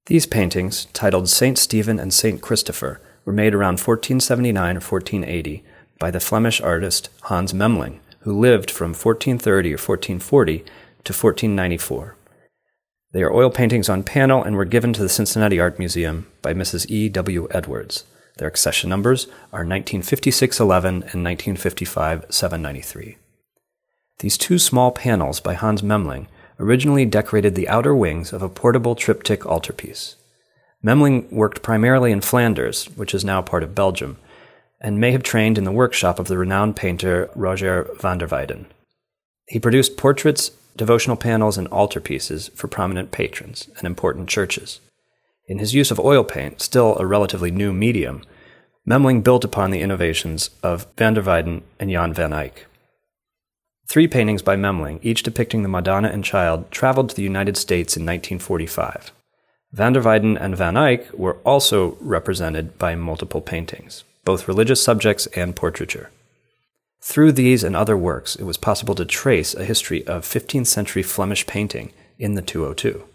These paintings, titled St. Stephen and St. Christopher, were made around 1479 or 1480 by the Flemish artist Hans Memling, who lived from 1430 or 1440 to 1494. They are oil paintings on panel and were given to the Cincinnati Art Museum by Mrs. E. W. Edwards. Their accession numbers are 1956-11 and 1955-793. These two small panels by Hans Memling originally decorated the outer wings of a portable triptych altarpiece. Memling worked primarily in Flanders, which is now part of Belgium, and may have trained in the workshop of the renowned painter Roger van der Weyden. He produced portraits, devotional panels, and altarpieces for prominent patrons and important churches. In his use of oil paint, still a relatively new medium, Memling built upon the innovations of van der Weyden and Jan van Eyck. 3 paintings by Memling, each depicting the Madonna and Child, traveled to the United States in 1945. Van der Weyden and Van Eyck were also represented by multiple paintings, both religious subjects and portraiture. Through these and other works, it was possible to trace a history of 15th century Flemish painting in the 202.